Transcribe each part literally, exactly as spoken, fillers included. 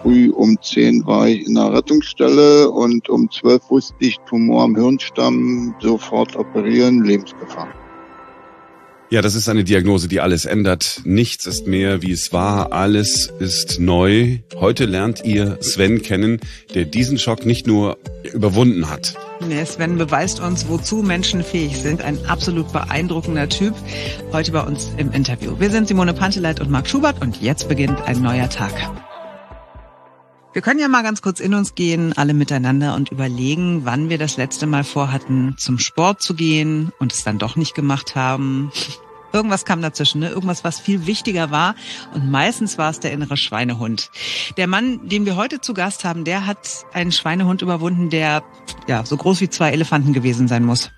früh um zehn war ich in der Rettungsstelle und um zwölf wusste ich, Tumor am Hirnstamm, sofort operieren, Lebensgefahr. Ja, das ist eine Diagnose, die alles ändert. Nichts ist mehr, wie es war. Alles ist neu. Heute lernt ihr Sven kennen, der diesen Schock nicht nur überwunden hat. Nee, Sven beweist uns, wozu Menschen fähig sind. Ein absolut beeindruckender Typ. Heute bei uns im Interview. Wir sind Simone Panteleit und Marc Schubert und jetzt beginnt ein neuer Tag. Wir können ja mal ganz kurz in uns gehen, alle miteinander und überlegen, wann wir das letzte Mal vorhatten, zum Sport zu gehen und es dann doch nicht gemacht haben. Irgendwas kam dazwischen, ne? Irgendwas, was viel wichtiger war. Und meistens war es der innere Schweinehund. Der Mann, den wir heute zu Gast haben, der hat einen Schweinehund überwunden, der ja so groß wie zwei Elefanten gewesen sein muss.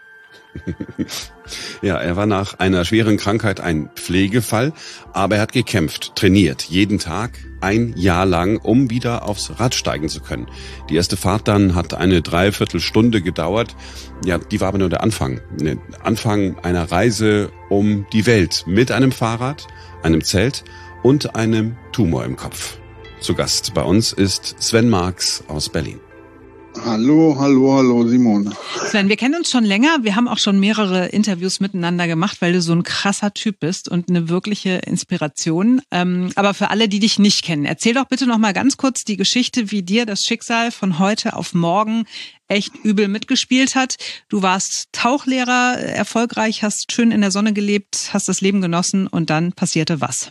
Ja, er war nach einer schweren Krankheit ein Pflegefall, aber er hat gekämpft, trainiert, jeden Tag, ein Jahr lang, um wieder aufs Rad steigen zu können. Die erste Fahrt dann hat eine Dreiviertelstunde gedauert. Ja, die war aber nur der Anfang. Der Anfang einer Reise um die Welt mit einem Fahrrad, einem Zelt und einem Tumor im Kopf. Zu Gast bei uns ist Sven Marx aus Berlin. Hallo, hallo, hallo Simone. Sven, wir kennen uns schon länger. Wir haben auch schon mehrere Interviews miteinander gemacht, weil du so ein krasser Typ bist und eine wirkliche Inspiration. Ähm, aber für alle, die dich nicht kennen, erzähl doch bitte noch mal ganz kurz die Geschichte, wie dir das Schicksal von heute auf morgen echt übel mitgespielt hat. Du warst Tauchlehrer, erfolgreich, hast schön in der Sonne gelebt, hast das Leben genossen und dann passierte was?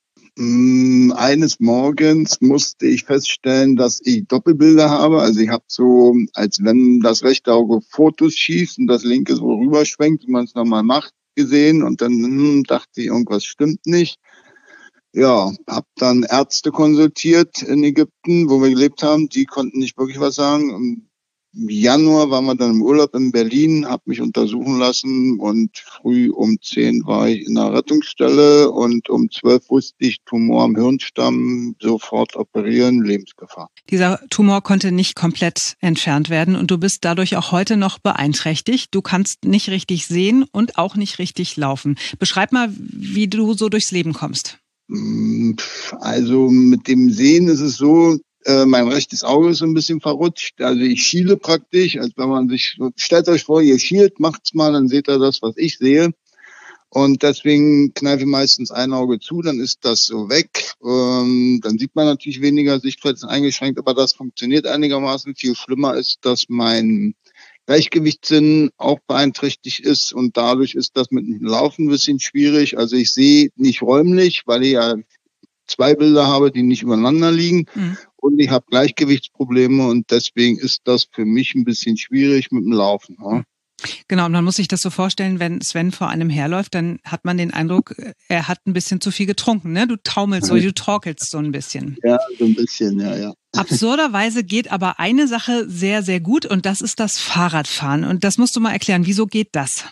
Eines Morgens musste ich feststellen, dass ich Doppelbilder habe. Also ich habe so, als wenn das rechte Auge Fotos schießt und das linke so rüberschwenkt, wie man es nochmal macht, gesehen. Und dann hm, dachte ich, irgendwas stimmt nicht. Ja, habe dann Ärzte konsultiert in Ägypten, wo wir gelebt haben. Die konnten nicht wirklich was sagen. Im Januar waren wir dann im Urlaub in Berlin, habe mich untersuchen lassen und früh um zehn war ich in der Rettungsstelle und um zwölf wusste ich, Tumor am Hirnstamm, sofort operieren, Lebensgefahr. Dieser Tumor konnte nicht komplett entfernt werden und du bist dadurch auch heute noch beeinträchtigt. Du kannst nicht richtig sehen und auch nicht richtig laufen. Beschreib mal, wie du so durchs Leben kommst. Also mit dem Sehen ist es so, mein rechtes Auge ist so ein bisschen verrutscht. Also ich schiele praktisch, als wenn man sich, stellt euch vor, ihr schielt, macht's mal, dann seht ihr das, was ich sehe. Und deswegen kneife ich meistens ein Auge zu, dann ist das so weg. Ähm, dann sieht man natürlich weniger, Sichtfeld ist eingeschränkt, aber das funktioniert einigermaßen. Viel schlimmer ist, dass mein Gleichgewichtssinn auch beeinträchtigt ist und dadurch ist das mit dem Laufen ein bisschen schwierig. Also ich sehe nicht räumlich, weil ich ja zwei Bilder habe, die nicht übereinander liegen. Mhm. Und ich habe Gleichgewichtsprobleme und deswegen ist das für mich ein bisschen schwierig mit dem Laufen. Ja? Genau, und man muss sich das so vorstellen, wenn Sven vor einem herläuft, dann hat man den Eindruck, er hat ein bisschen zu viel getrunken. Ne? Du taumelst so, du torkelst so ein bisschen. Ja, so ein bisschen, ja, ja. Absurderweise geht aber eine Sache sehr, sehr gut und das ist das Fahrradfahren. Und das musst du mal erklären, wieso geht das?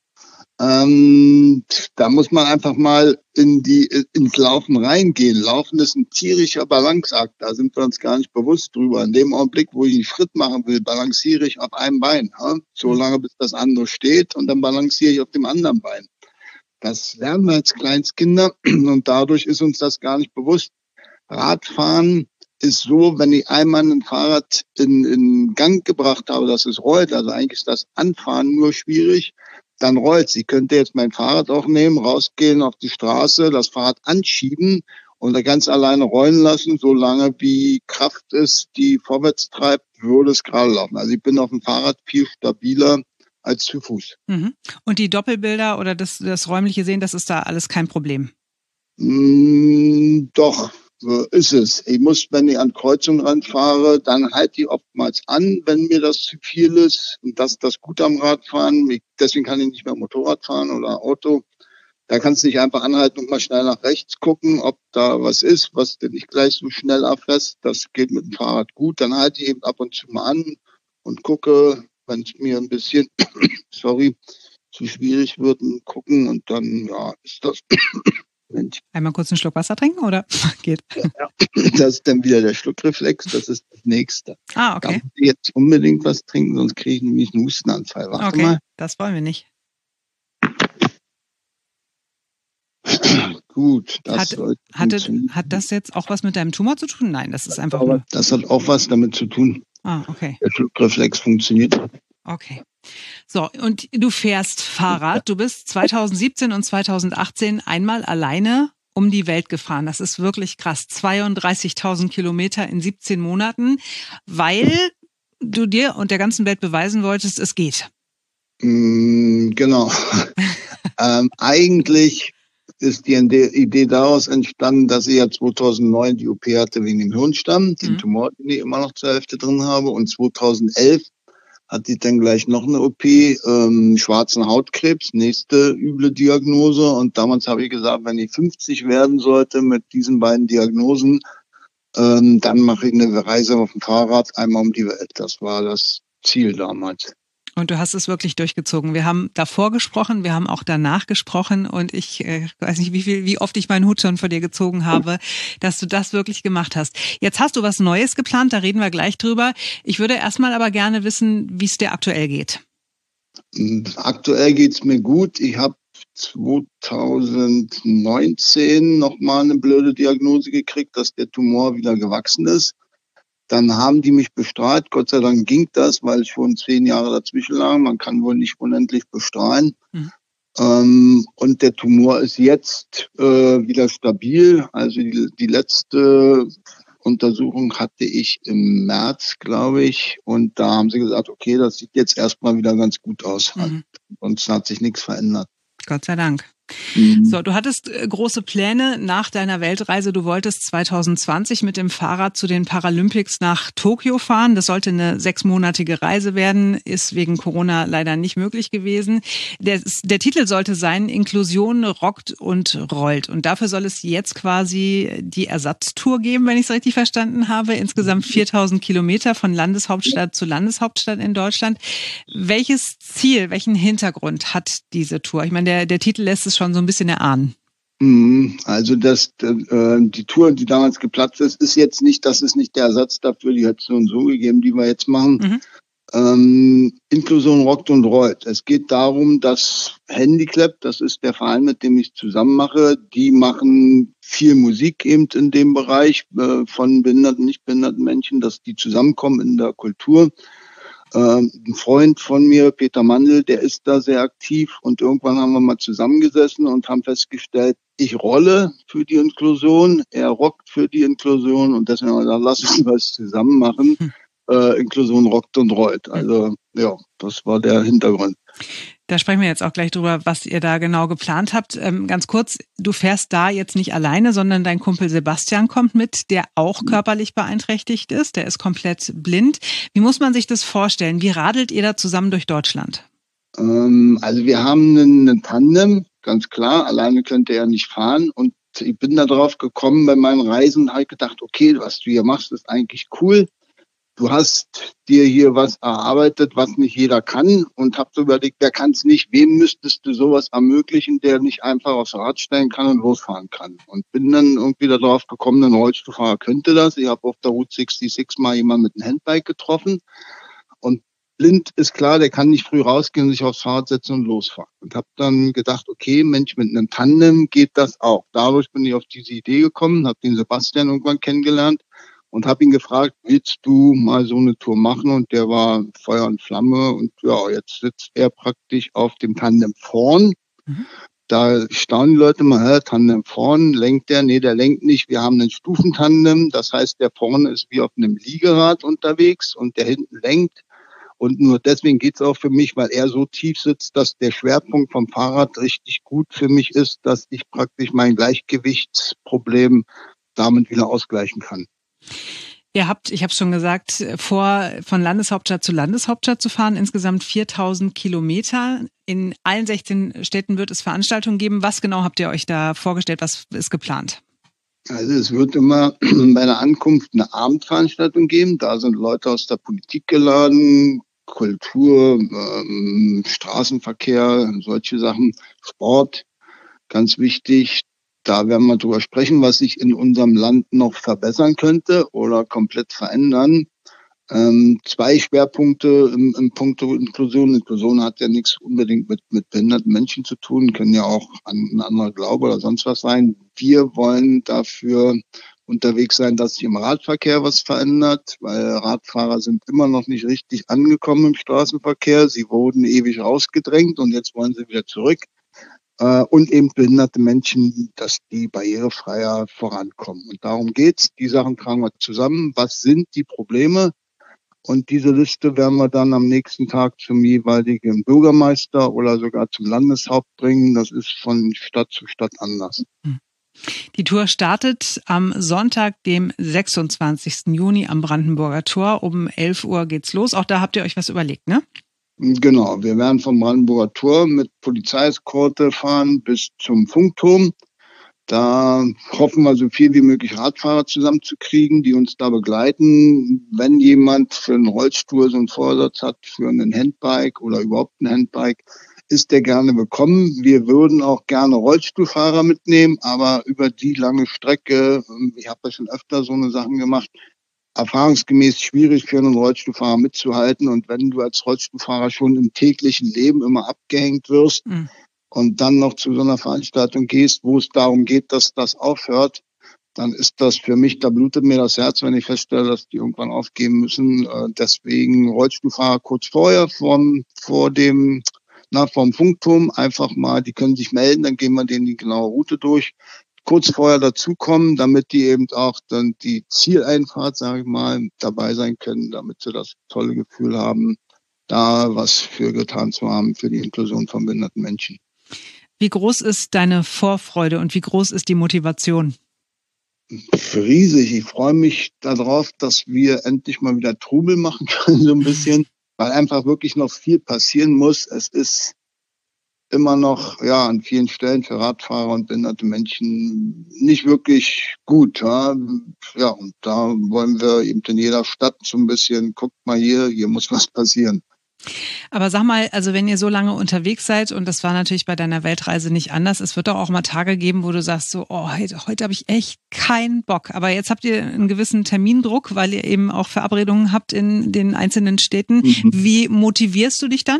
Ähm, da muss man einfach mal in die ins Laufen reingehen. Laufen ist ein tierischer Balanceakt, da sind wir uns gar nicht bewusst drüber. In dem Augenblick, wo ich einen Schritt machen will, balanciere ich auf einem Bein, ja? So lange bis das andere steht und dann balanciere ich auf dem anderen Bein. Das lernen wir als Kleinstkinder und dadurch ist uns das gar nicht bewusst. Radfahren ist so, wenn ich einmal ein Fahrrad in, in Gang gebracht habe, dass es rollt, also eigentlich ist das Anfahren nur schwierig, dann rollt es. Ich könnte jetzt mein Fahrrad auch nehmen, rausgehen auf die Straße, das Fahrrad anschieben und dann ganz alleine rollen lassen, solange wie Kraft ist, die vorwärts treibt, würde es gerade laufen. Also ich bin auf dem Fahrrad viel stabiler als zu Fuß. Mhm. Und die Doppelbilder oder das, das räumliche Sehen, das ist da alles kein Problem? Mm, doch. So ist es. Ich muss, wenn ich an Kreuzungen ranfahre, dann halte ich oftmals an, wenn mir das zu viel ist. Und das ist das Gute am Radfahren. Ich, deswegen kann ich nicht mehr Motorrad fahren oder Auto. Da kannst du nicht einfach anhalten und mal schnell nach rechts gucken, ob da was ist, was du nicht gleich so schnell abfährst. Das geht mit dem Fahrrad gut. Dann halte ich eben ab und zu mal an und gucke, wenn es mir ein bisschen, sorry, zu schwierig wird, und gucken und dann, ja, ist das... Mensch. Einmal kurz einen Schluck Wasser trinken, oder? Geht. Ja, das ist dann wieder der Schluckreflex, das ist das Nächste. Ah, okay. Da muss ich jetzt unbedingt was trinken, sonst kriege ich nämlich einen Hustenanfall. Warte okay, mal. Das wollen wir nicht. gut. Das hat, sollte hatte, funktionieren. hat das jetzt auch was mit deinem Tumor zu tun? Nein, das ist einfach Aber nur... das hat auch was damit zu tun. Ah, okay. Der Schluckreflex funktioniert. Okay. So, und du fährst Fahrrad. Du bist zweitausendsiebzehn und zweitausendachtzehn einmal alleine um die Welt gefahren. Das ist wirklich krass. zweiunddreißigtausend Kilometer in siebzehn Monaten, weil du dir und der ganzen Welt beweisen wolltest, es geht. Mm, genau. ähm, eigentlich ist die Idee daraus entstanden, dass ich ja zweitausendneun die O P hatte wegen dem Hirnstamm, den Mhm. Tumor, den ich immer noch zur Hälfte drin habe. Und zweitausendelf hatte ich dann gleich noch eine O P, ähm, schwarzen Hautkrebs, nächste üble Diagnose. Und damals habe ich gesagt, wenn ich fünfzig werden sollte mit diesen beiden Diagnosen, ähm, dann mache ich eine Reise auf dem Fahrrad einmal um die Welt. Das war das Ziel damals. Und du hast es wirklich durchgezogen. Wir haben davor gesprochen, wir haben auch danach gesprochen und ich äh, weiß nicht, wie viel, wie oft ich meinen Hut schon vor dir gezogen habe, dass du das wirklich gemacht hast. Jetzt hast du was Neues geplant, da reden wir gleich drüber. Ich würde erstmal aber gerne wissen, wie es dir aktuell geht. Aktuell geht's mir gut. Ich habe zweitausendneunzehn nochmal eine blöde Diagnose gekriegt, dass der Tumor wieder gewachsen ist. Dann haben die mich bestrahlt. Gott sei Dank ging das, weil schon zehn Jahre dazwischen lagen. Man kann wohl nicht unendlich bestrahlen. Mhm. Ähm, und der Tumor ist jetzt äh, wieder stabil. Also die, die letzte Untersuchung hatte ich im März, glaube ich. Und da haben sie gesagt, okay, das sieht jetzt erstmal wieder ganz gut aus. Mhm. Sonst hat sich nichts verändert. Gott sei Dank. So, du hattest große Pläne nach deiner Weltreise. Du wolltest zweitausendzwanzig mit dem Fahrrad zu den Paralympics nach Tokio fahren. Das sollte eine sechsmonatige Reise werden, ist wegen Corona leider nicht möglich gewesen. Der, der Titel sollte sein, Inklusion rockt und rollt. Und dafür soll es jetzt quasi die Ersatztour geben, wenn ich es richtig verstanden habe. Insgesamt viertausend Kilometer von Landeshauptstadt zu Landeshauptstadt in Deutschland. Welches Ziel, welchen Hintergrund hat diese Tour? Ich meine, der, der Titel lässt es schon so ein bisschen erahnen. Also das, äh, die Tour, die damals geplatzt ist, ist jetzt nicht, das ist nicht der Ersatz dafür, die hat es so und so gegeben, die wir jetzt machen. Mhm. Ähm, Inklusion rockt und rollt. Es geht darum, dass Handiclap, das ist der Verein, mit dem ich zusammen mache, die machen viel Musik eben in dem Bereich äh, von behinderten, nicht behinderten Menschen, dass die zusammenkommen in der Kultur. Ein Freund von mir, Peter Mandl, der ist da sehr aktiv und irgendwann haben wir mal zusammengesessen und haben festgestellt, ich rolle für die Inklusion, er rockt für die Inklusion und deswegen haben wir gesagt, lass uns was zusammen machen. Hm. Äh, Inklusion rockt und rollt. Also ja, das war der Hintergrund. Da sprechen wir jetzt auch gleich drüber, was ihr da genau geplant habt. Ähm, ganz kurz, du fährst da jetzt nicht alleine, sondern dein Kumpel Sebastian kommt mit, der auch körperlich beeinträchtigt ist. Der ist komplett blind. Wie muss man sich das vorstellen? Wie radelt ihr da zusammen durch Deutschland? Ähm, also wir haben einen, einen Tandem, ganz klar. Alleine könnte er nicht fahren. Und ich bin da drauf gekommen bei meinen Reisen und habe gedacht, okay, was du hier machst, ist eigentlich cool. Du hast dir hier was erarbeitet, was nicht jeder kann und hab so überlegt, wer kann es nicht, wem müsstest du sowas ermöglichen, der nicht einfach aufs Rad steigen kann und losfahren kann. Und bin dann irgendwie darauf gekommen, ein Rollstuhlfahrer könnte das. Ich habe auf der Route sechsundsechzig mal jemanden mit einem Handbike getroffen und blind ist klar, der kann nicht früh rausgehen, sich aufs Fahrrad setzen und losfahren. Und habe dann gedacht, okay, Mensch, mit einem Tandem geht das auch. Dadurch bin ich auf diese Idee gekommen, habe den Sebastian irgendwann kennengelernt. Und habe ihn gefragt, willst du mal so eine Tour machen? Und der war Feuer und Flamme. Und ja, jetzt sitzt er praktisch auf dem Tandem vorn. Mhm. Da staunen die Leute mal, hä, Tandem vorn, lenkt der? Nee, der lenkt nicht. Wir haben einen Stufentandem. Das heißt, der vorne ist wie auf einem Liegerad unterwegs und der hinten lenkt. Und nur deswegen geht's auch für mich, weil er so tief sitzt, dass der Schwerpunkt vom Fahrrad richtig gut für mich ist, dass ich praktisch mein Gleichgewichtsproblem damit wieder ausgleichen kann. Ihr habt, ich habe es schon gesagt, vor, von Landeshauptstadt zu Landeshauptstadt zu fahren, insgesamt viertausend Kilometer. In allen sechzehn Städten wird es Veranstaltungen geben. Was genau habt ihr euch da vorgestellt? Was ist geplant? Also es wird immer bei der Ankunft eine Abendveranstaltung geben. Da sind Leute aus der Politik geladen, Kultur, ähm, Straßenverkehr, solche Sachen, Sport, ganz wichtig. Da werden wir drüber sprechen, was sich in unserem Land noch verbessern könnte oder komplett verändern. Ähm, zwei Schwerpunkte im, im Punkto Inklusion. Inklusion hat ja nichts unbedingt mit, mit behinderten Menschen zu tun, können ja auch an, ein anderer Glaube oder sonst was sein. Wir wollen dafür unterwegs sein, dass sich im Radverkehr was verändert, weil Radfahrer sind immer noch nicht richtig angekommen im Straßenverkehr. Sie wurden ewig rausgedrängt und jetzt wollen sie wieder zurück. Äh, und eben behinderte Menschen, dass die barrierefreier vorankommen. Und darum geht's. Die Sachen tragen wir zusammen. Was sind die Probleme? Und diese Liste werden wir dann am nächsten Tag zum jeweiligen Bürgermeister oder sogar zum Landeshaupt bringen. Das ist von Stadt zu Stadt anders. Die Tour startet am Sonntag, dem sechsundzwanzigsten Juni am Brandenburger Tor. Um elf Uhr geht's los. Auch da habt ihr euch was überlegt, ne? Genau, wir werden vom Brandenburger Tor mit Polizeieskorte fahren bis zum Funkturm. Da hoffen wir, so viel wie möglich Radfahrer zusammenzukriegen, die uns da begleiten. Wenn jemand für einen Rollstuhl so einen Vorsatz hat, für einen Handbike oder überhaupt ein Handbike, ist der gerne willkommen. Wir würden auch gerne Rollstuhlfahrer mitnehmen, aber über die lange Strecke, ich habe ja schon öfter so eine Sachen gemacht, erfahrungsgemäß schwierig für einen Rollstuhlfahrer mitzuhalten. Und wenn du als Rollstuhlfahrer schon im täglichen Leben immer abgehängt wirst, mhm. und dann noch zu so einer Veranstaltung gehst, wo es darum geht, dass das aufhört, dann ist das für mich, da blutet mir das Herz, wenn ich feststelle, dass die irgendwann aufgeben müssen. Deswegen Rollstuhlfahrer kurz vorher vom, vor dem, na, vom Funkturm einfach mal, die können sich melden, dann gehen wir denen die genaue Route durch. Kurz vorher dazukommen, damit die eben auch dann die Zieleinfahrt, sage ich mal, dabei sein können, damit sie das tolle Gefühl haben, da was für getan zu haben für die Inklusion von behinderten Menschen. Wie groß ist deine Vorfreude und wie groß ist die Motivation? Riesig. Ich freue mich darauf, dass wir endlich mal wieder Trubel machen können, so ein bisschen, weil einfach wirklich noch viel passieren muss. Es ist immer noch, ja, an vielen Stellen für Radfahrer und behinderte Menschen nicht wirklich gut. Ja, ja, und da wollen wir eben in jeder Stadt so ein bisschen, guckt mal hier, hier muss was passieren. Aber sag mal, also wenn ihr so lange unterwegs seid, und das war natürlich bei deiner Weltreise nicht anders, es wird doch auch mal Tage geben, wo du sagst so, oh, heute, heute habe ich echt keinen Bock. Aber jetzt habt ihr einen gewissen Termindruck, weil ihr eben auch Verabredungen habt in den einzelnen Städten. Mhm. Wie motivierst du dich dann?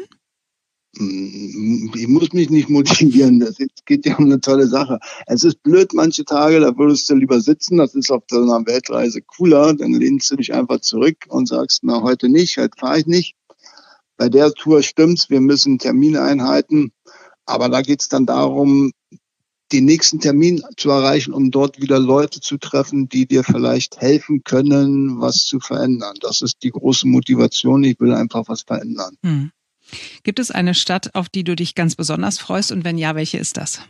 Ich muss mich nicht motivieren, das geht ja um eine tolle Sache. Es ist blöd manche Tage, da würdest du lieber sitzen, das ist auf einer Weltreise cooler, dann lehnst du dich einfach zurück und sagst, na heute nicht, heute fahre ich nicht. Bei der Tour stimmt's, wir müssen Termine einhalten, aber da geht's dann darum, den nächsten Termin zu erreichen, um dort wieder Leute zu treffen, die dir vielleicht helfen können, was zu verändern. Das ist die große Motivation, ich will einfach was verändern. Hm. Gibt es eine Stadt, auf die du dich ganz besonders freust und wenn ja, welche ist das?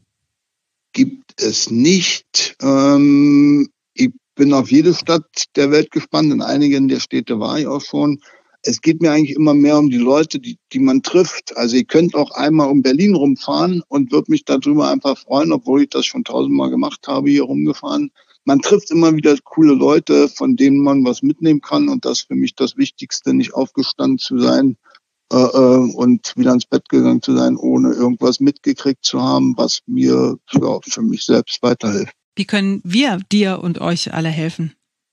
Gibt es nicht. Ähm, ich bin auf jede Stadt der Welt gespannt, in einigen der Städte war ich auch schon. Es geht mir eigentlich immer mehr um die Leute, die, die man trifft. Also ihr könnt auch einmal um Berlin rumfahren und würde mich darüber einfach freuen, obwohl ich das schon tausendmal gemacht habe, hier rumgefahren. Man trifft immer wieder coole Leute, von denen man was mitnehmen kann. Und das ist für mich das Wichtigste, nicht aufgestanden zu sein äh, und wieder ins Bett gegangen zu sein, ohne irgendwas mitgekriegt zu haben, was mir ja, für mich selbst weiterhilft. Wie können wir dir und euch alle helfen?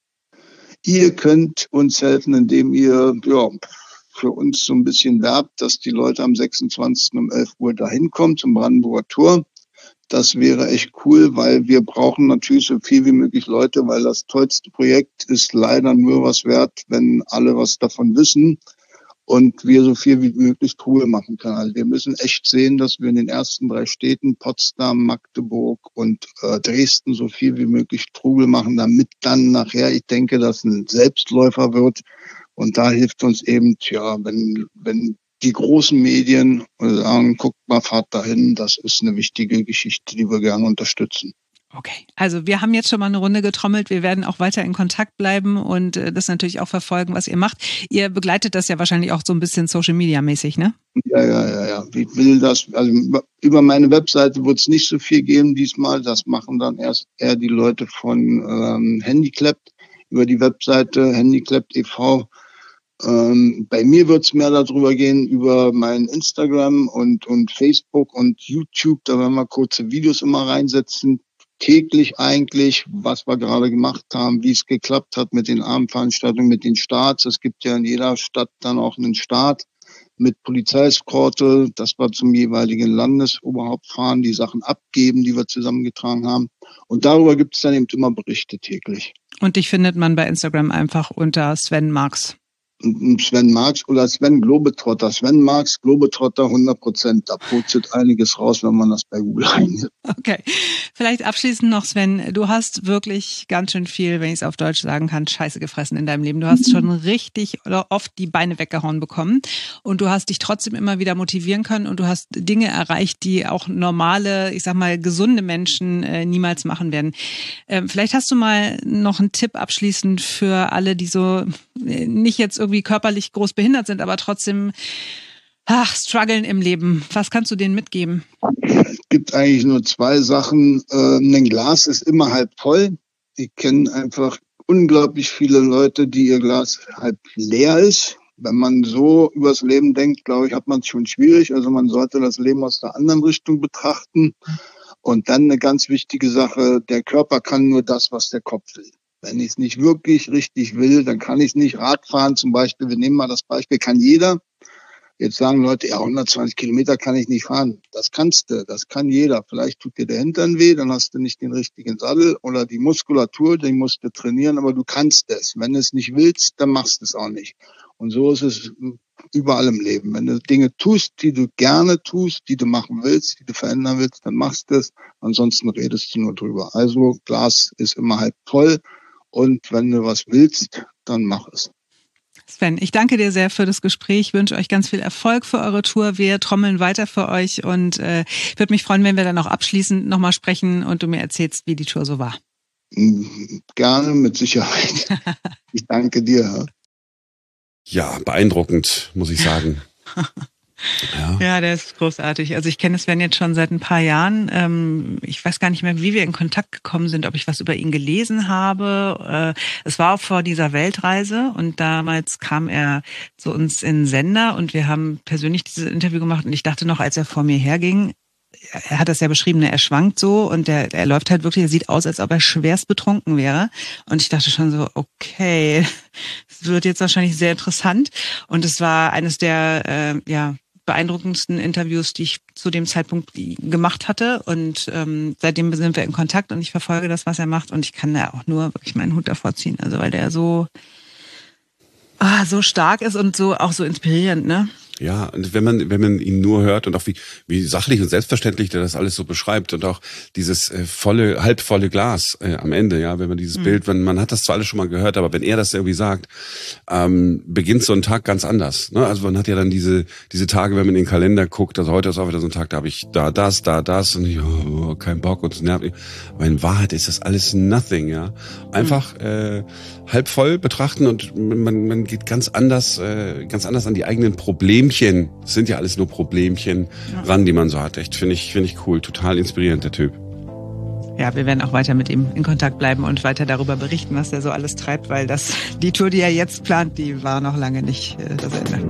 Ihr könnt uns helfen, indem ihr ja, für uns so ein bisschen werbt, dass die Leute am sechsundzwanzigsten um elf Uhr dahin kommen zum Brandenburger Tor. Das wäre echt cool, weil wir brauchen natürlich so viel wie möglich Leute, weil das tollste Projekt ist leider nur was wert, wenn alle was davon wissen und wir so viel wie möglich Trubel machen können. Also wir müssen echt sehen, dass wir in den ersten drei Städten, Potsdam, Magdeburg und äh, Dresden, so viel wie möglich Trubel machen, damit dann nachher, ich denke, dass ein Selbstläufer wird. Und da hilft uns eben, ja, wenn, wenn die großen Medien sagen, guckt mal, fahrt dahin, das ist eine wichtige Geschichte, die wir gerne unterstützen. Okay, also wir haben jetzt schon mal eine Runde getrommelt. Wir werden auch weiter in Kontakt bleiben und das natürlich auch verfolgen, was ihr macht. Ihr begleitet das ja wahrscheinlich auch so ein bisschen Social-Media-mäßig, ne? Ja, ja, ja, ja. Ich will das, also über meine Webseite wird es nicht so viel geben diesmal. Das machen dann erst eher die Leute von ähm, Handyclapped über die Webseite Handyclapped e V. Ähm, bei mir wird es mehr darüber gehen, über mein Instagram und, und Facebook und YouTube. Da werden wir kurze Videos immer reinsetzen. täglich eigentlich, was wir gerade gemacht haben, wie es geklappt hat mit den Abendveranstaltungen, mit den Starts. Es gibt ja in jeder Stadt dann auch einen Start mit Polizeiskorte, dass wir zum jeweiligen Landesoberhaupt fahren, die Sachen abgeben, die wir zusammengetragen haben. Und darüber gibt es dann eben immer Berichte täglich. Und dich findet man bei Instagram einfach unter Sven Marx. Sven Marx oder Sven Globetrotter. Sven Marx, Globetrotter hundert Prozent. Da putzelt einiges raus, wenn man das bei Google eingibt. Okay. Vielleicht abschließend noch, Sven, du hast wirklich ganz schön viel, wenn ich es auf Deutsch sagen kann, Scheiße gefressen in deinem Leben. Du hast schon richtig oder oft die Beine weggehauen bekommen und du hast dich trotzdem immer wieder motivieren können und du hast Dinge erreicht, die auch normale, ich sag mal, gesunde Menschen äh, niemals machen werden. Ähm, vielleicht hast du mal noch einen Tipp abschließend für alle, die so äh, nicht jetzt irgendwie körperlich groß behindert sind, aber trotzdem ach, strugglen im Leben. Was kannst du denen mitgeben? Es gibt eigentlich nur zwei Sachen. Ähm, ein Glas ist immer halb voll. Ich kenne einfach unglaublich viele Leute, die ihr Glas halb leer ist. Wenn man so übers Leben denkt, glaube ich, hat man es schon schwierig. Also man sollte das Leben aus der anderen Richtung betrachten. Und dann eine ganz wichtige Sache, der Körper kann nur das, was der Kopf will. Wenn ich es nicht wirklich richtig will, dann kann ich es nicht. Radfahren zum Beispiel, wir nehmen mal das Beispiel, kann jeder. Jetzt sagen Leute, ja, hundertzwanzig Kilometer kann ich nicht fahren. Das kannst du, das kann jeder. Vielleicht tut dir der Hintern weh, dann hast du nicht den richtigen Sattel oder die Muskulatur, die musst du trainieren, aber du kannst es. Wenn du es nicht willst, dann machst du es auch nicht. Und so ist es überall im Leben. Wenn du Dinge tust, die du gerne tust, die du machen willst, die du verändern willst, dann machst du es. Ansonsten redest du nur drüber. Also Glas ist immer halb voll. Und wenn du was willst, dann mach es. Sven, ich danke dir sehr für das Gespräch. Ich wünsche euch ganz viel Erfolg für eure Tour. Wir trommeln weiter für euch und äh, würde mich freuen, wenn wir dann auch abschließend nochmal sprechen und du mir erzählst, wie die Tour so war. Gerne, mit Sicherheit. Ich danke dir. Ja, beeindruckend, muss ich sagen. Ja. ja, der ist großartig. Also ich kenne Sven jetzt schon seit ein paar Jahren. Ähm, ich weiß gar nicht mehr, wie wir in Kontakt gekommen sind, ob ich was über ihn gelesen habe. Äh, es war auch vor dieser Weltreise und damals kam er zu uns in den Sender und wir haben persönlich dieses Interview gemacht und ich dachte noch, als er vor mir herging, er hat das ja beschrieben, er schwankt so und der, er läuft halt wirklich, er sieht aus, als ob er schwerst betrunken wäre. Und ich dachte schon so, okay, es wird jetzt wahrscheinlich sehr interessant. Und es war eines der äh, ja beeindruckendsten Interviews, die ich zu dem Zeitpunkt gemacht hatte. Und ähm, seitdem sind wir in Kontakt und ich verfolge das, was er macht. Und ich kann da auch nur wirklich meinen Hut davor ziehen. Also weil der so, ah, so stark ist und so auch so inspirierend, ne? Ja, und wenn man wenn man ihn nur hört und auch wie wie sachlich und selbstverständlich der das alles so beschreibt und auch dieses äh, volle halbvolle Glas äh, am Ende, ja, wenn man dieses mhm. Bild, wenn man hat das zwar alles schon mal gehört, aber wenn er das irgendwie sagt, ähm, beginnt so ein Tag ganz anders. Ne? Also man hat ja dann diese diese Tage, wenn man in den Kalender guckt, also heute ist auch wieder so ein Tag, da habe ich da das, da das und ich, oh, kein Bock und es nervt mich. Aber in Wahrheit ist das alles nothing, ja. Einfach mhm. äh, halb voll betrachten und man man geht ganz anders äh, ganz anders an die eigenen Probleme. Das sind ja alles nur Problemchen ja. ran, die man so hat. Echt, finde ich, finde ich cool. Total inspirierend, der Typ. Ja, wir werden auch weiter mit ihm in Kontakt bleiben und weiter darüber berichten, was er so alles treibt, weil das, die Tour, die er jetzt plant, die war noch lange nicht äh, das Ende.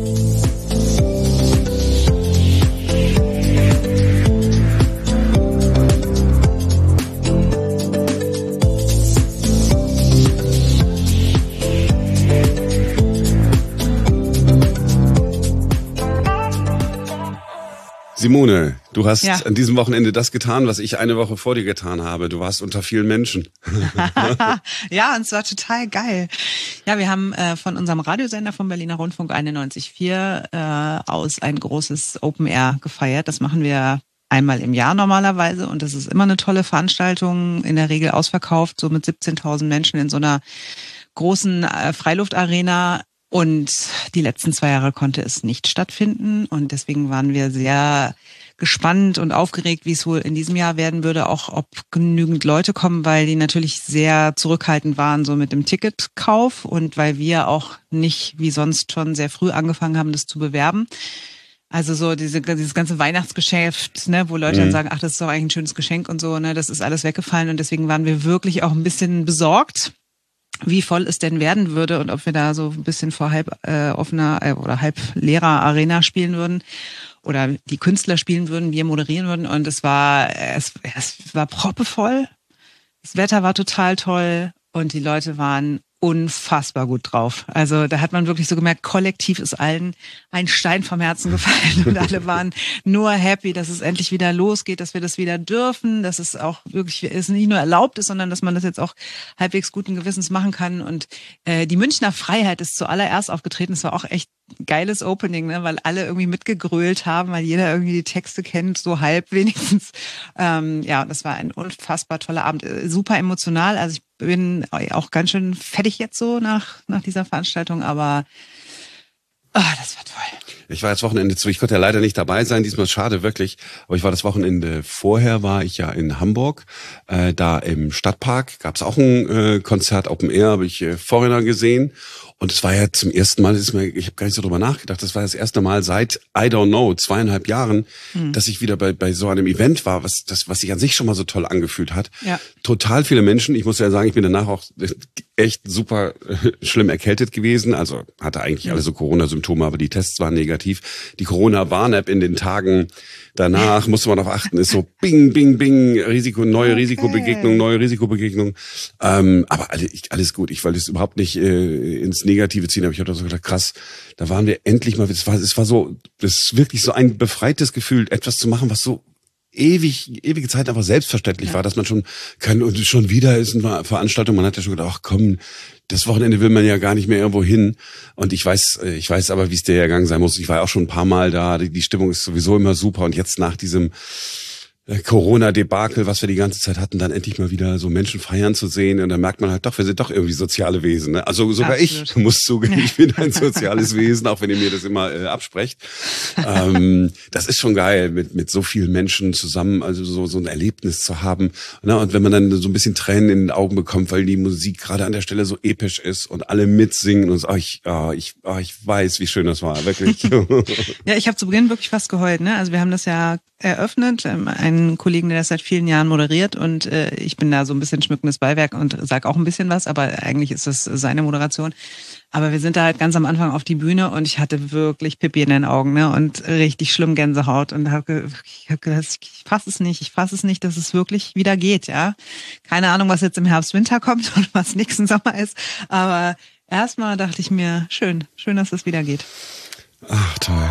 Simone, du hast ja. an diesem Wochenende das getan, was ich eine Woche vor dir getan habe. Du warst unter vielen Menschen. Ja, und es war total geil. Ja, wir haben äh, von unserem Radiosender vom Berliner Rundfunk einundneunzig Komma vier äh, aus ein großes Open Air gefeiert. Das machen wir einmal im Jahr normalerweise und das ist immer eine tolle Veranstaltung, in der Regel ausverkauft, so mit siebzehntausend Menschen in so einer großen äh, Freiluftarena. Und die letzten zwei Jahre konnte es nicht stattfinden und deswegen waren wir sehr gespannt und aufgeregt, wie es wohl in diesem Jahr werden würde, auch ob genügend Leute kommen, weil die natürlich sehr zurückhaltend waren so mit dem Ticketkauf und weil wir auch nicht wie sonst schon sehr früh angefangen haben, das zu bewerben. Also so diese, dieses ganze Weihnachtsgeschäft, ne, wo Leute mhm. dann sagen, ach, das ist doch eigentlich ein schönes Geschenk und so, ne, das ist alles weggefallen und deswegen waren wir wirklich auch ein bisschen besorgt, wie voll es denn werden würde und ob wir da so ein bisschen vor halb äh, offener äh, oder halb leerer Arena spielen würden. oder die Künstler spielen würden, wir moderieren würden. Und es war, es, es war proppevoll. Das Wetter war total toll und die Leute waren unfassbar gut drauf. Also da hat man wirklich so gemerkt, kollektiv ist allen ein Stein vom Herzen gefallen und alle waren nur happy, dass es endlich wieder losgeht, dass wir das wieder dürfen, dass es auch wirklich es nicht nur erlaubt ist, sondern dass man das jetzt auch halbwegs guten Gewissens machen kann. Und äh, die Münchner Freiheit ist zuallererst aufgetreten. Es war auch echt geiles Opening, ne? Weil alle irgendwie mitgegrölt haben, weil jeder irgendwie die Texte kennt, so halb wenigstens. Ähm, ja, das war ein unfassbar toller Abend, super emotional. Also ich bin auch ganz schön fertig jetzt so nach nach dieser Veranstaltung, aber oh, das war toll. Ich war jetzt Wochenende zu, ich konnte ja leider nicht dabei sein, diesmal schade, wirklich. Aber ich war das Wochenende vorher, war ich ja in Hamburg, äh, da im Stadtpark, gab es auch ein äh, Konzert, Open Air, habe ich äh, Foreigner gesehen. Und es war ja zum ersten Mal, das ist mir, ich habe gar nicht so drüber nachgedacht, das war das erste Mal seit, I don't know, zweieinhalb Jahren, hm. dass ich wieder bei bei so einem Event war, was das was sich an sich schon mal so toll angefühlt hat. Ja. Total viele Menschen, ich muss ja sagen, ich bin danach auch echt super schlimm erkältet gewesen, also hatte eigentlich alle so Corona-Symptome, aber die Tests waren negativ. Die Corona-Warn-App in den Tagen danach, musste man darauf achten, ist so bing, bing, bing, Risiko, neue okay. Risikobegegnung, neue Risikobegegnung. Ähm, aber alle, ich, alles gut, ich wollte es überhaupt nicht äh, ins Negative ziehen, aber ich habe da so gedacht, krass, da waren wir endlich mal, es war, es war so, das ist wirklich so ein befreites Gefühl, etwas zu machen, was so ewig, ewige Zeit einfach selbstverständlich ja. war, dass man schon kann und schon wieder ist eine Veranstaltung, man hat ja schon gedacht, ach komm, das Wochenende will man ja gar nicht mehr irgendwo hin. Und ich weiß, ich weiß aber, wie es dir ergangen sein muss. Ich war ja auch schon ein paar Mal da. Die Stimmung ist sowieso immer super. Und jetzt nach diesem Corona-Debakel, was wir die ganze Zeit hatten, dann endlich mal wieder so Menschen feiern zu sehen. Und dann merkt man halt doch, wir sind doch irgendwie soziale Wesen. Ne? Also sogar Absolut. ich muss zugeben, ich bin ein soziales Wesen, auch wenn ihr mir das immer äh, absprecht. ähm, das ist schon geil, mit mit so vielen Menschen zusammen, also so so ein Erlebnis zu haben. Ne? Und wenn man dann so ein bisschen Tränen in den Augen bekommt, weil die Musik gerade an der Stelle so episch ist und alle mitsingen und so, oh, ich, oh, ich, oh, ich weiß, wie schön das war, wirklich. Ja, ich habe zu Beginn wirklich fast geheult. Ne? Also wir haben das ja eröffnet, ein einen Kollegen, der das seit vielen Jahren moderiert und äh, ich bin da so ein bisschen schmückendes Beiwerk und sag auch ein bisschen was, aber eigentlich ist das seine Moderation. Aber wir sind da halt ganz am Anfang auf die Bühne und ich hatte wirklich Pipi in den Augen, ne, und richtig schlimm Gänsehaut und habe ich hab gedacht, ich fasse es nicht, ich fasse es nicht, dass es wirklich wieder geht, ja. Keine Ahnung, was jetzt im Herbst, Winter kommt und was nächsten Sommer ist, aber erstmal dachte ich mir, schön, schön, dass es wieder geht. Ach, toll.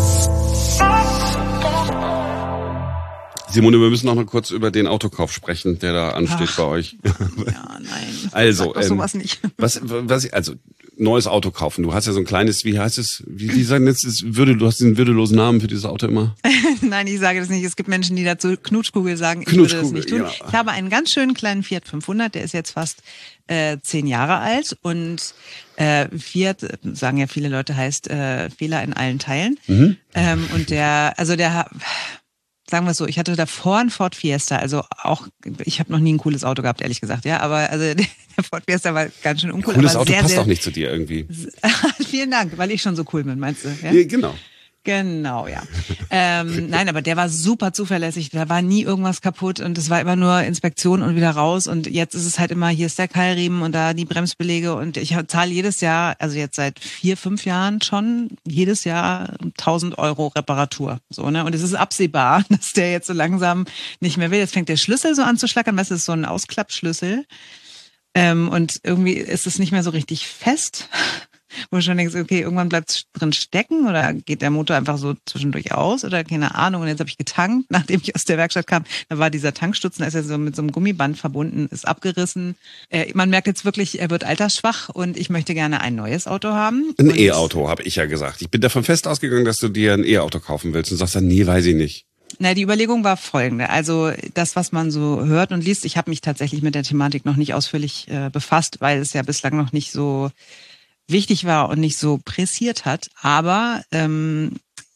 Simone, wir müssen noch mal kurz über den Autokauf sprechen, der da ansteht Ach, bei euch. Ja, nein. Also, Sag doch sowas nicht. was, was, also neues Auto kaufen. Du hast ja so ein kleines, wie heißt es? Wie, wie sagen jetzt? Ist Würde, du hast diesen würdelosen Namen für dieses Auto immer. Nein, ich sage das nicht. Es gibt Menschen, die dazu Knutschkugel sagen. Ich würde das nicht tun. Genau. Ich habe einen ganz schönen kleinen Fiat fünfhundert. Der ist jetzt fast äh, zehn Jahre alt und äh, Fiat, sagen ja viele Leute, heißt äh, Fehler in allen Teilen. Mhm. Ähm, und der, also der sagen wir es so, ich hatte davor einen Ford Fiesta, also auch, ich habe noch nie ein cooles Auto gehabt, ehrlich gesagt, ja, aber also der Ford Fiesta war ganz schön uncool. Cooles aber Auto sehr, passt sehr, auch nicht zu dir irgendwie. Vielen Dank, weil ich schon so cool bin, meinst du? Ja, ja genau. Genau, ja. ähm, nein, aber der war super zuverlässig, da war nie irgendwas kaputt und es war immer nur Inspektion und wieder raus und jetzt ist es halt immer, hier ist der Keilriemen und da die Bremsbeläge und ich zahle jedes Jahr, also jetzt seit vier, fünf Jahren schon, jedes Jahr tausend Euro Reparatur, so, ne, und es ist absehbar, dass der jetzt so langsam nicht mehr will. Jetzt fängt der Schlüssel so an zu schlackern, weißt du, das ist so ein Ausklappschlüssel ähm, und irgendwie ist es nicht mehr so richtig fest. Wo du schon denkst, okay, irgendwann bleibt es drin stecken oder geht der Motor einfach so zwischendurch aus oder keine Ahnung. Und jetzt habe ich getankt, nachdem ich aus der Werkstatt kam, da war dieser Tankstutzen, da ist ja so mit so einem Gummiband verbunden, ist abgerissen. Äh, man merkt jetzt wirklich, er wird altersschwach und ich möchte gerne ein neues Auto haben. Ein E-Auto, habe ich ja gesagt. Ich bin davon fest ausgegangen, dass du dir ein E-Auto kaufen willst und sagst dann, nee, weiß ich nicht. Na, die Überlegung war folgende. Also das, was man so hört und liest, ich habe mich tatsächlich mit der Thematik noch nicht ausführlich äh, befasst, weil es ja bislang noch nicht so wichtig war und nicht so pressiert hat. Aber ähm,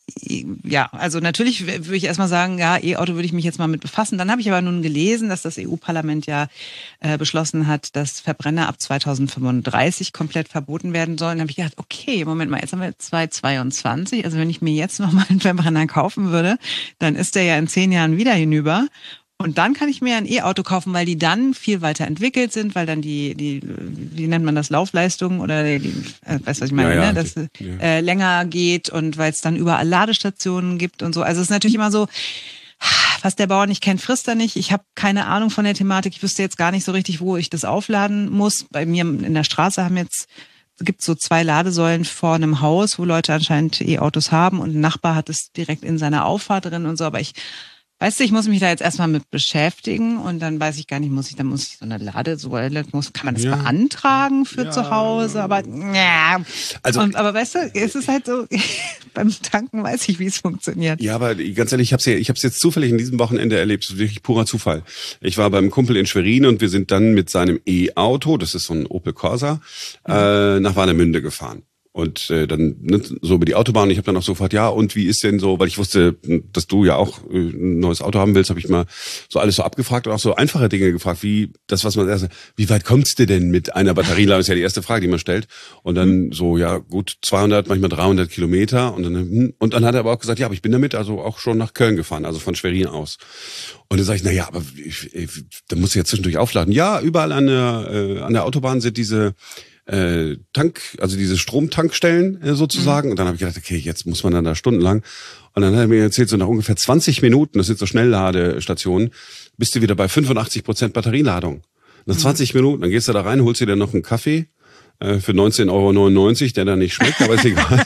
ja, also natürlich würde ich erstmal sagen, ja, E-Auto würde ich mich jetzt mal mit befassen. Dann habe ich aber nun gelesen, dass das E U-Parlament ja äh, beschlossen hat, dass Verbrenner ab zweitausendfünfunddreißig komplett verboten werden sollen. Dann habe ich gedacht, okay, Moment mal, jetzt haben wir zweitausendzweiundzwanzig. Also wenn ich mir jetzt nochmal einen Verbrenner kaufen würde, dann ist der ja in zehn Jahren wieder hinüber. Und dann kann ich mir ein E-Auto kaufen, weil die dann viel weiter entwickelt sind, weil dann die, die, wie nennt man das, Laufleistung oder die, die äh, weißt du, was ich meine, ja, ja, ne? Dass ja. äh, länger geht und weil es dann überall Ladestationen gibt und so. Also es ist natürlich immer so, was der Bauer nicht kennt, frisst er nicht. Ich habe keine Ahnung von der Thematik. Ich wüsste jetzt gar nicht so richtig, wo ich das aufladen muss. Bei mir in der Straße haben jetzt gibt es so zwei Ladesäulen vor einem Haus, wo Leute anscheinend E-Autos haben und ein Nachbar hat es direkt in seiner Auffahrt drin und so. Aber ich Weißt du, ich muss mich da jetzt erstmal mit beschäftigen und dann weiß ich gar nicht, muss ich, dann muss ich so eine Ladesäule, muss, kann man das ja. beantragen für ja. zu Hause, aber ja. Also, und, aber weißt du, es ist halt so, beim Tanken weiß ich, wie es funktioniert. Ja, aber ganz ehrlich, ich habe es ja, ich hab's jetzt zufällig in diesem Wochenende erlebt, das ist wirklich purer Zufall. Ich war beim Kumpel in Schwerin und wir sind dann mit seinem E-Auto, das ist so ein Opel Corsa, mhm. äh, nach Warnemünde gefahren. Und äh, dann ne, so über die Autobahn, ich habe dann auch so gefragt, ja, und wie ist denn so, weil ich wusste, dass du ja auch äh, ein neues Auto haben willst, habe ich mal so alles so abgefragt und auch so einfache Dinge gefragt, wie das, was man erst, wie weit kommst du denn mit einer Batterieladung, ist ja die erste Frage, die man stellt. Und dann mhm. so, ja gut, zweihundert, manchmal dreihundert Kilometer. Und dann, und dann hat er aber auch gesagt, ja, aber ich bin damit also auch schon nach Köln gefahren, also von Schwerin aus. Und dann sage ich, na ja, aber ich, ich, da muss ich ja zwischendurch aufladen. Ja, überall an der, äh, an der Autobahn sind diese Äh, Tank, also diese Stromtankstellen äh, sozusagen. Mhm. Und dann habe ich gedacht, okay, jetzt muss man dann da stundenlang. Und dann hat er mir erzählt, so nach ungefähr zwanzig Minuten, das sind so Schnellladestationen, bist du wieder bei fünfundachtzig Prozent Batterieladung. Nach mhm. zwanzig Minuten, dann gehst du da rein, holst dir dann noch einen Kaffee äh, für neunzehn Euro neunundneunzig, der dann nicht schmeckt, aber ist egal.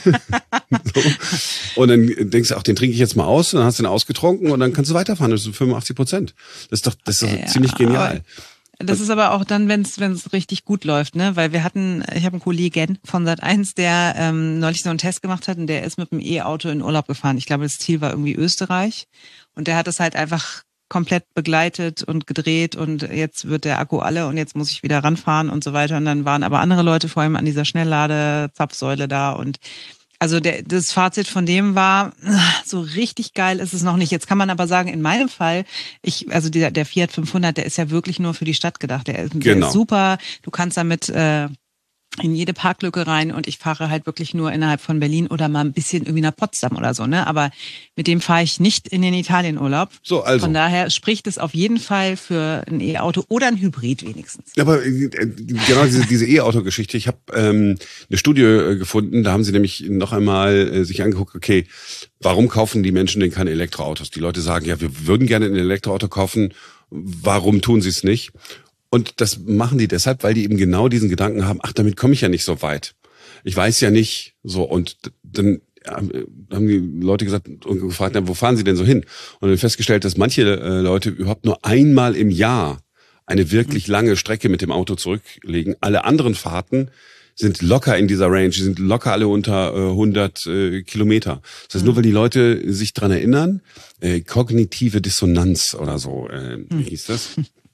So. Und dann denkst du, ach, den trinke ich jetzt mal aus, und dann hast du den ausgetrunken und dann kannst du weiterfahren, das sind fünfundachtzig Prozent. Das ist doch, das ist doch ja, ziemlich genial. Das ist aber auch dann, wenn es wenn es richtig gut läuft, ne? Weil wir hatten, ich habe einen Kollegen von Sat eins, der ähm, neulich so einen Test gemacht hat und der ist mit dem E-Auto in Urlaub gefahren. Ich glaube, das Ziel war irgendwie Österreich und der hat es halt einfach komplett begleitet und gedreht und jetzt wird der Akku alle und jetzt muss ich wieder ranfahren und so weiter. Und dann waren aber andere Leute vor allem an dieser Schnelllade-Zapfsäule da und also der, das Fazit von dem war, so richtig geil ist es noch nicht. Jetzt kann man aber sagen, in meinem Fall, ich, also der, der Fiat fünfhundert, der ist ja wirklich nur für die Stadt gedacht. Der ist, genau. der ist super. Du kannst damit äh, in jede Parklücke rein und ich fahre halt wirklich nur innerhalb von Berlin oder mal ein bisschen irgendwie nach Potsdam oder so, ne? Aber mit dem fahre ich nicht in den Italienurlaub. So, also. Von daher spricht es auf jeden Fall für ein E-Auto oder ein Hybrid wenigstens. Aber äh, genau diese, diese E-Auto-Geschichte, ich habe ähm, eine Studie äh, gefunden, da haben sie nämlich noch einmal äh, sich angeguckt, okay, warum kaufen die Menschen denn keine Elektroautos? Die Leute sagen, ja, wir würden gerne ein Elektroauto kaufen, warum tun sie es nicht? Und das machen die deshalb, weil die eben genau diesen Gedanken haben, ach, damit komme ich ja nicht so weit. Ich weiß ja nicht so. Und dann haben die Leute gesagt und gefragt, wo fahren sie denn so hin? Und dann festgestellt, dass manche äh, Leute überhaupt nur einmal im Jahr eine wirklich lange Strecke mit dem Auto zurücklegen. Alle anderen Fahrten sind locker in dieser Range, die sind locker alle unter äh, hundert äh, Kilometer. Das heißt, nur weil die Leute sich dran erinnern, äh, kognitive Dissonanz oder so äh, hm. hieß das.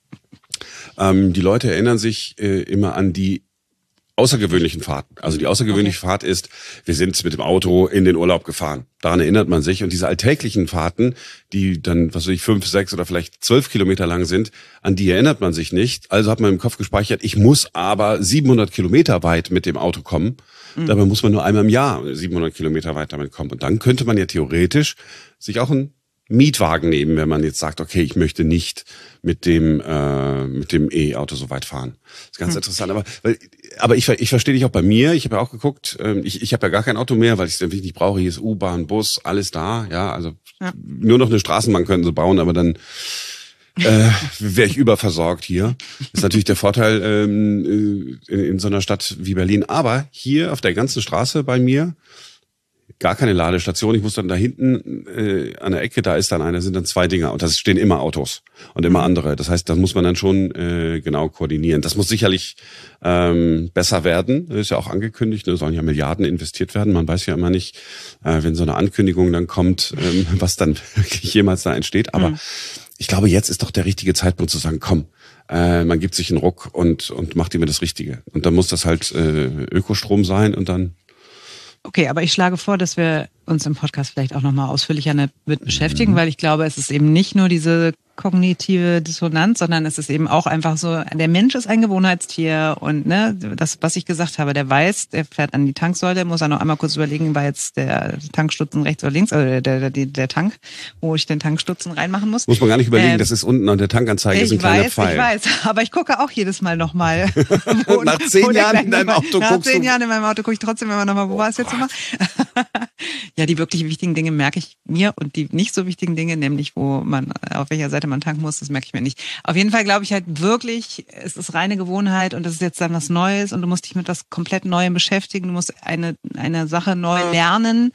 Ähm, die Leute erinnern sich äh, immer an die außergewöhnlichen Fahrten. Also die außergewöhnliche okay. Fahrt ist, wir sind mit dem Auto in den Urlaub gefahren. Daran erinnert man sich. Und diese alltäglichen Fahrten, die dann, was weiß ich, fünf, sechs oder vielleicht zwölf Kilometer lang sind, an die erinnert man sich nicht. Also hat man im Kopf gespeichert, ich muss aber siebenhundert Kilometer weit mit dem Auto kommen. Mhm. Dabei muss man nur einmal im Jahr siebenhundert Kilometer weit damit kommen. Und dann könnte man ja theoretisch sich auch ein Mietwagen nehmen, wenn man jetzt sagt, okay, ich möchte nicht mit dem äh, mit dem E-Auto so weit fahren. Das ist ganz hm. interessant. Aber weil, aber ich ich verstehe dich auch bei mir. Ich habe ja auch geguckt. Ähm, ich ich habe ja gar kein Auto mehr, weil ich es wirklich nicht brauche. Hier ist U-Bahn, Bus, alles da. Ja, also ja. nur noch eine Straßenbahn könnten sie bauen, aber dann äh, wäre ich überversorgt hier. Das ist natürlich der Vorteil ähm, in, in so einer Stadt wie Berlin. Aber hier auf der ganzen Straße bei mir gar keine Ladestation. Ich muss dann da hinten äh, an der Ecke, da ist dann eine, sind dann zwei Dinger und da stehen immer Autos und immer andere. Das heißt, das muss man dann schon äh, genau koordinieren. Das muss sicherlich ähm, besser werden. Das ist ja auch angekündigt, da sollen ja Milliarden investiert werden. Man weiß ja immer nicht, äh, wenn so eine Ankündigung dann kommt, ähm, was dann wirklich jemals da entsteht. Aber mhm. ich glaube, jetzt ist doch der richtige Zeitpunkt zu sagen, komm, äh, man gibt sich einen Ruck und und macht immer das Richtige. Und dann muss das halt äh, Ökostrom sein und dann Okay, aber ich schlage vor, dass wir uns im Podcast vielleicht auch nochmal ausführlicher damit beschäftigen, mhm. weil ich glaube, es ist eben nicht nur diese kognitive Dissonanz, sondern es ist eben auch einfach so, der Mensch ist ein Gewohnheitstier und ne, das, was ich gesagt habe, der weiß, der fährt an die Tanksäule, muss er noch einmal kurz überlegen, war jetzt der Tankstutzen rechts oder links, also der, der, der, der Tank, wo ich den Tankstutzen reinmachen muss. Muss man gar nicht überlegen, ähm, das ist unten an der Tankanzeige, ist ein kleiner weiß, Pfeil. Ich weiß, aber ich gucke auch jedes Mal nochmal. Nach zehn Jahren in deinem Auto Nach guckst du. zehn Jahren in meinem Auto gucke ich trotzdem immer nochmal, wo war es jetzt immer? Ja, die wirklich wichtigen Dinge merke ich mir und die nicht so wichtigen Dinge, nämlich wo man, auf welcher Seite man tanken muss, das merke ich mir nicht. Auf jeden Fall glaube ich halt wirklich, es ist reine Gewohnheit und es ist jetzt dann was Neues und du musst dich mit was komplett Neuem beschäftigen, du musst eine, eine Sache neu lernen.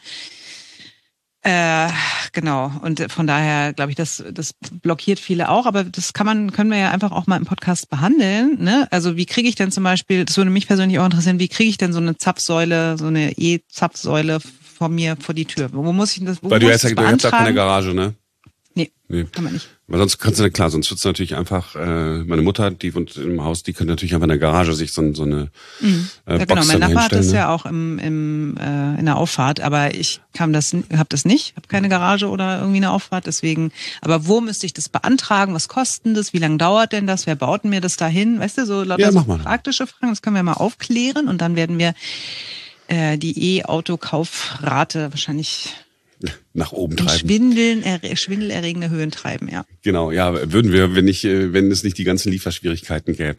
Äh, genau. Und von daher glaube ich, das, das blockiert viele auch, aber das kann man, können wir ja einfach auch mal im Podcast behandeln, ne? Also wie kriege ich denn zum Beispiel, das würde mich persönlich auch interessieren, wie kriege ich denn so eine Zapfsäule, so eine E-Zapfsäule von mir vor die Tür? Wo muss ich das, wo Weil du muss hast ja, du hast ja keine Garage, ne? Nee, nee, kann man nicht. Weil sonst kannst du, klar, sonst wird's natürlich einfach, äh, meine Mutter, die wohnt im Haus, die könnte natürlich einfach in der Garage sich so, so eine mhm. äh, ja, Box genau, mein dann Nachbar hat das ne? ja auch im, im, äh, in der Auffahrt, aber ich kam das, hab das nicht, habe keine Garage oder irgendwie eine Auffahrt, deswegen, aber wo müsste ich das beantragen, was kostet das, wie lange dauert denn das, wer baut mir das dahin, weißt du, so lauter ja, so mach mal. praktische Fragen, das können wir mal aufklären und dann werden wir äh, die E-Auto-Kaufrate wahrscheinlich nach oben in treiben. Schwindeln, er, schwindelerregende Höhen treiben, ja. Genau, ja, würden wir, wenn nicht, wenn es nicht die ganzen Lieferschwierigkeiten gäbe.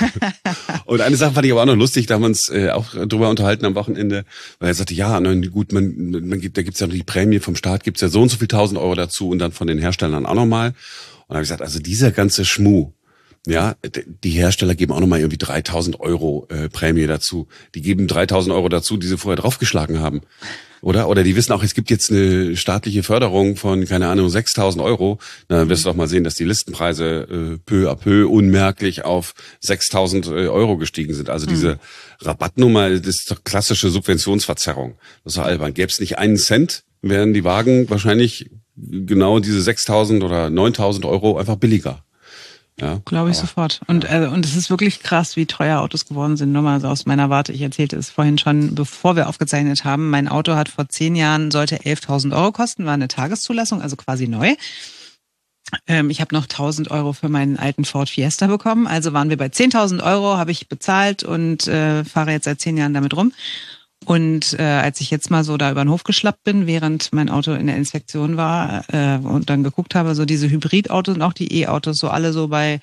Und eine Sache fand ich aber auch noch lustig, da haben wir uns äh, auch drüber unterhalten am Wochenende, weil er sagte, ja, na, gut, man, man gibt, da gibt's ja noch die Prämie vom Staat, gibt's ja so und so viel tausend Euro dazu und dann von den Herstellern auch nochmal. Und da habe ich gesagt, also dieser ganze Schmuh, ja, die Hersteller geben auch nochmal irgendwie dreitausend Euro äh, Prämie dazu. Die geben dreitausend Euro dazu, die sie vorher draufgeschlagen haben. Oder? Oder die wissen auch, es gibt jetzt eine staatliche Förderung von, keine Ahnung, sechstausend Euro. Na, dann wirst du doch mal sehen, dass die Listenpreise äh, peu à peu unmerklich auf sechstausend Euro gestiegen sind. Also mhm. diese Rabattnummer, das ist doch klassische Subventionsverzerrung. Das ist doch albern. Gäbe es nicht einen Cent, wären die Wagen wahrscheinlich genau diese sechstausend oder neuntausend Euro einfach billiger. Ja, glaube ich sofort. Und äh, und es ist wirklich krass, wie teuer Autos geworden sind. Nur mal so aus meiner Warte. Ich erzählte es vorhin schon, bevor wir aufgezeichnet haben. Mein Auto hat vor zehn Jahren, sollte elftausend Euro kosten, war eine Tageszulassung, also quasi neu. Ähm, ich habe noch tausend Euro für meinen alten Ford Fiesta bekommen. Also waren wir bei zehntausend Euro, habe ich bezahlt und äh, fahre jetzt seit zehn Jahren damit rum. Und äh, als ich jetzt mal so da über den Hof geschlappt bin, während mein Auto in der Inspektion war äh, und dann geguckt habe, so diese Hybridautos und auch die E-Autos, so alle so bei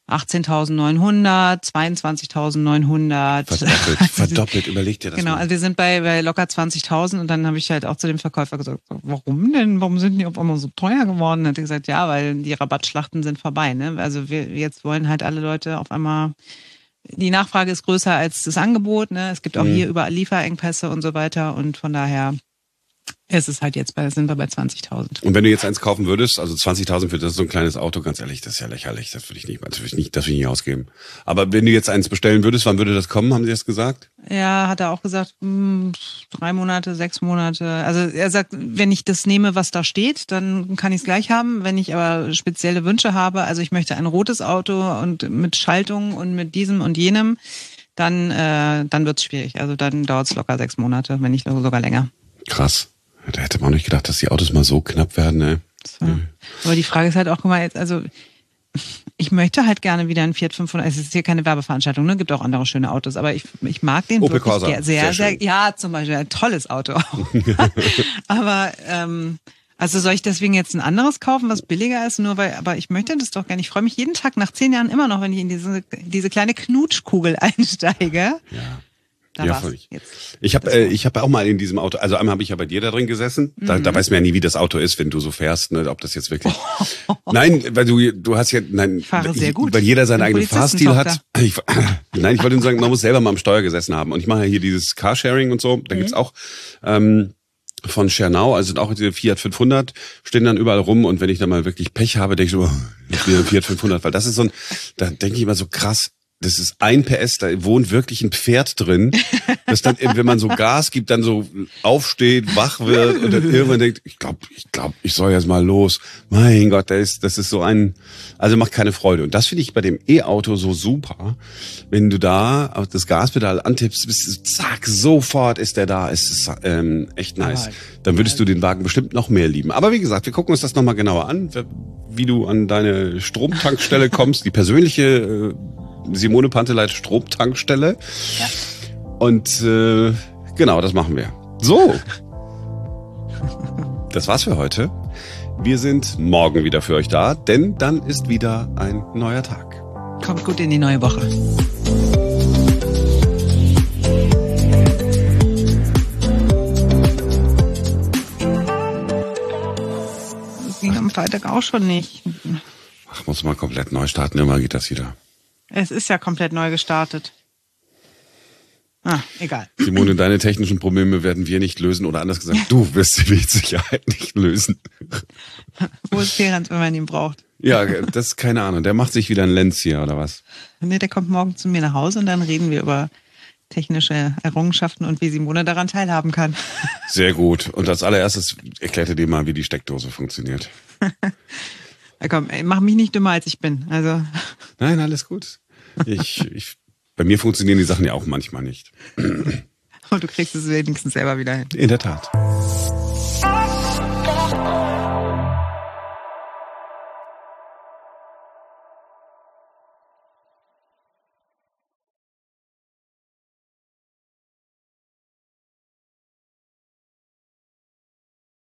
achtzehntausendneunhundert, zweiundzwanzigtausendneunhundert. Verdoppelt, verdoppelt, überleg dir das Genau, mal. also wir sind bei, bei locker zwanzigtausend und dann habe ich halt auch zu dem Verkäufer gesagt, warum denn, warum sind die auf einmal so teuer geworden? Und hat er gesagt, ja, weil die Rabattschlachten sind vorbei. Ne? Also wir jetzt wollen halt alle Leute auf einmal... Die Nachfrage ist größer als das Angebot. Ne? Es gibt auch mhm. hier überall Lieferengpässe und so weiter. Und von daher ist es halt jetzt bei, sind wir bei zwanzigtausend. Und wenn du jetzt eins kaufen würdest, also zwanzigtausend für das so ein kleines Auto, ganz ehrlich, das ist ja lächerlich. Das würde ich nicht, das würde ich nicht, das würde ich nicht ausgeben. Aber wenn du jetzt eins bestellen würdest, wann würde das kommen? Haben sie das gesagt? Ja, hat er auch gesagt, mh, drei Monate, sechs Monate. Also er sagt, wenn ich das nehme, was da steht, dann kann ich es gleich haben. Wenn ich aber spezielle Wünsche habe, also ich möchte ein rotes Auto und mit Schaltung und mit diesem und jenem, dann, äh, dann wird's schwierig. Also dann dauert es locker sechs Monate, wenn nicht sogar länger. Krass. Da hätte man auch nicht gedacht, dass die Autos mal so knapp werden, ne? So. Mhm. Aber die Frage ist halt auch, guck mal, jetzt, also ich möchte halt gerne wieder einen Fiat fünfhundert, es ist hier keine Werbeveranstaltung, ne? Gibt auch andere schöne Autos, aber ich, ich mag den Opel wirklich Corsa. sehr, sehr, sehr, sehr, ja, zum Beispiel ein tolles Auto auch. Aber, ähm, also soll ich deswegen jetzt ein anderes kaufen, was billiger ist, nur weil, aber ich möchte das doch gerne. Ich freue mich jeden Tag nach zehn Jahren immer noch, wenn ich in diese, diese kleine Knutschkugel einsteige. Ja. Da ja, war's. völlig. Jetzt. Ich habe äh, ich habe auch mal in diesem Auto, also einmal habe ich ja bei dir da drin gesessen. Da, mhm. da weiß man ja nie, wie das Auto ist, wenn du so fährst, ne, ob das jetzt wirklich. Oh. Nein, weil du du hast ja nein, ich fahre sehr gut. Weil jeder seinen eigenen Fahrstil hat. Ich, nein, ich wollte nur sagen, man muss selber mal am Steuer gesessen haben. Und ich mache ja hier dieses Carsharing und so. Da mhm. gibt's auch ähm, von Schernau, also auch diese Fiat fünfhundert stehen dann überall rum. Und wenn ich dann mal wirklich Pech habe, denke ich so, oh, jetzt wieder ein Fiat fünfhundert, weil das ist so ein, da denke ich immer so krass. das ist ein P S, da wohnt wirklich ein Pferd drin, das dann, wenn man so Gas gibt, dann so aufsteht, wach wird und dann irgendwann denkt, ich glaube, ich glaube, ich soll jetzt mal los. Mein Gott, das ist, das ist so ein, also macht keine Freude. Und das finde ich bei dem E-Auto so super. Wenn du da auf das Gaspedal antippst, bist du, zack, sofort ist der da. Es ist ähm, echt nice. Dann würdest du den Wagen bestimmt noch mehr lieben. Aber wie gesagt, wir gucken uns das nochmal genauer an, wie du an deine Stromtankstelle kommst, die persönliche äh, Simone Panteleit Stromtankstelle. Ja. Und äh, genau, das machen wir. So. Das war's für heute. Wir sind morgen wieder für euch da, denn dann ist wieder ein neuer Tag. Kommt gut in die neue Woche. Das ging am Freitag auch schon nicht. Ach, muss mal komplett neu starten, immer geht das wieder. Es ist ja komplett neu gestartet. Ah, egal. Simone, deine technischen Probleme werden wir nicht lösen. Oder anders gesagt, du wirst sie mit Sicherheit nicht lösen. Wo ist Ferenc, wenn man ihn braucht? Ja, das ist keine Ahnung. Der macht sich wieder ein Lenz hier, oder was? Nee, der kommt morgen zu mir nach Hause und dann reden wir über technische Errungenschaften und wie Simone daran teilhaben kann. Sehr gut. Und als allererstes erklärt er dir mal, wie die Steckdose funktioniert. Ja, komm, ey, mach mich nicht dümmer, als ich bin. Also. Nein, alles gut. Ich, ich, bei mir funktionieren die Sachen ja auch manchmal nicht. Und du kriegst es wenigstens selber wieder hin. In der Tat.